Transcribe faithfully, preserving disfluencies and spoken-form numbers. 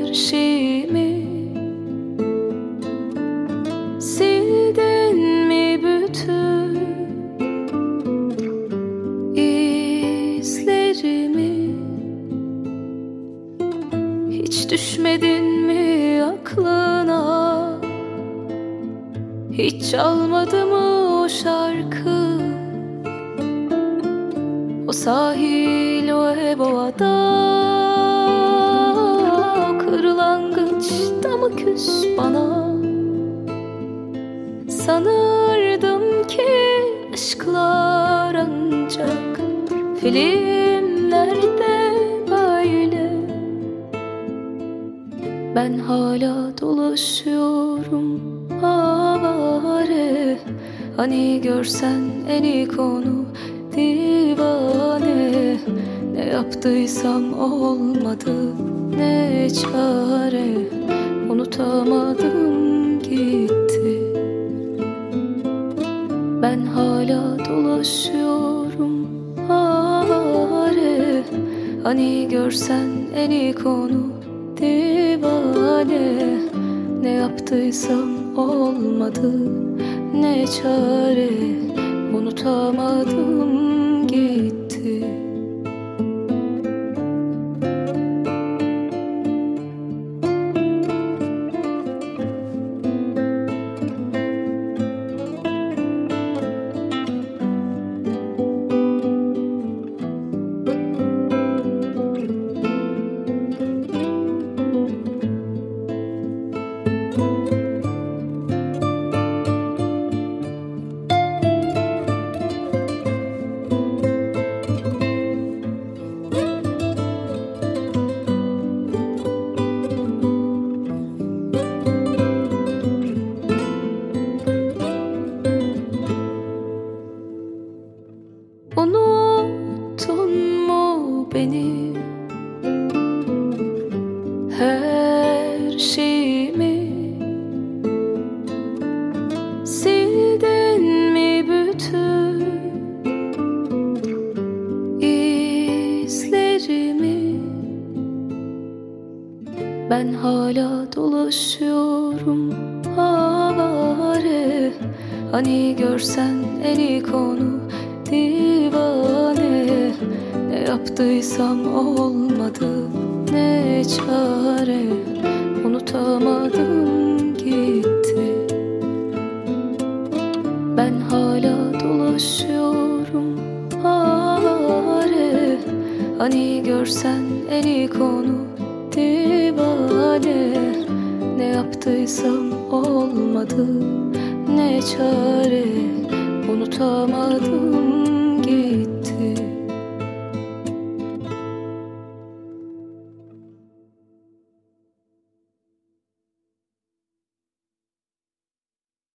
şeyimi sildin mi bütün izlerimi? Hiç düşmedin mi aklına? Hiç çalmadı mı o şarkı? O sahil, o ev, o ada, o kırlangıçta mı küs bana? Sanırdım ki aşklar ancak filmlerde böyle. Ben hala dolaşıyorum avare. Hani görsen en iyi konu divane. Ne yaptıysam olmadı, ne çare. Unutamadım gitti. Ben hala dolaşıyorum avare. Hani görsen en iyi konu divane. Ne yaptıysam olmadı, ne çare. Unutamadım gitti. Unuttun mu beni? Her şeyimi sildin mi bütün izlerimi? Ben hala dolaşıyorum avare. Hani görsen en iyi konu divane. Ne yaptıysam olmadı, ne çare. Unutamadım gitti. Ben hala dolaşıyorum avare. Hani görsen en iyi konu divane. Ne yaptıysam olmadı, ne çare. Unutamadım